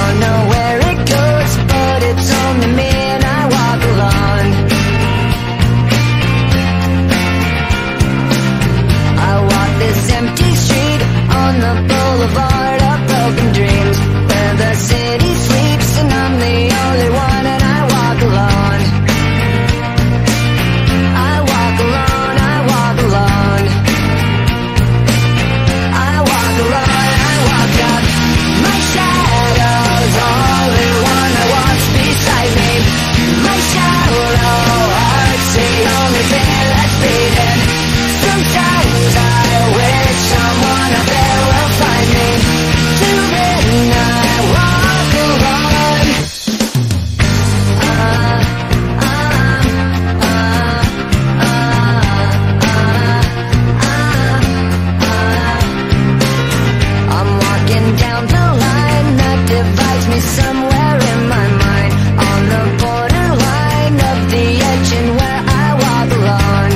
don't know where it goes, but it's only me and I walk alone. I walk this empty street on the boulevard of broken dreams, where the city sleeps and I'm the only one, and I walk alone. I walk alone, I walk alone. I walk alone, I walk up. My shadow's only one that walks beside me. My shallow heart's the only thing that's beating. Sometimes I wish someone up there will find me. Till then I walk alone. I'm walking down the line that divides me somewhere in my mind, on the borderline of the edge and where I walk alone.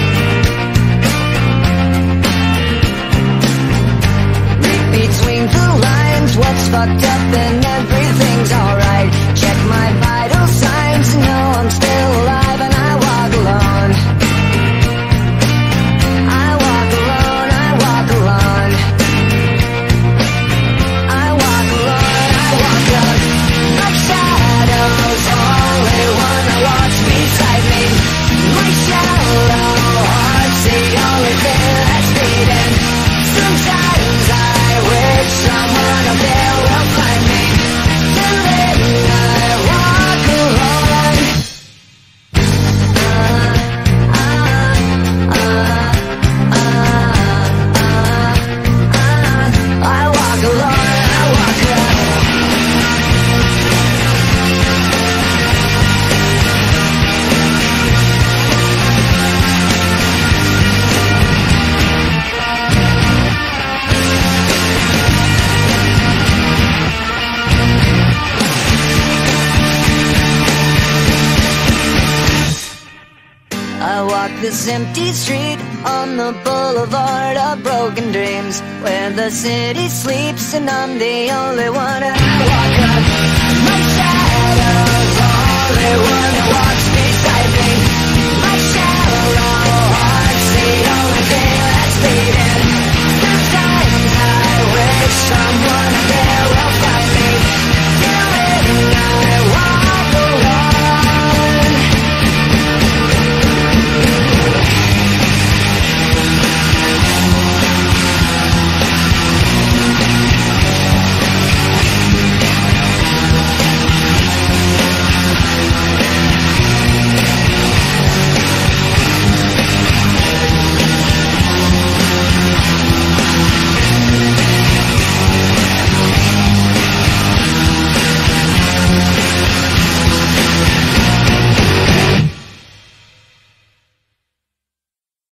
Read between the lines what's fucked up and everything's alright. Check my vital signs and know I'm still alive, and I walk alone. I walk alone, I walk alone. I walk alone, I walk up. My shadow's only one that walks beside me. My shallow heart's the only thing that's beating. Sometimes I wish someone up there will find me. Till then I walk alone. I walk alone, I walk alone. I walk this empty street on the boulevard of broken dreams, where the city sleeps and I'm the only one.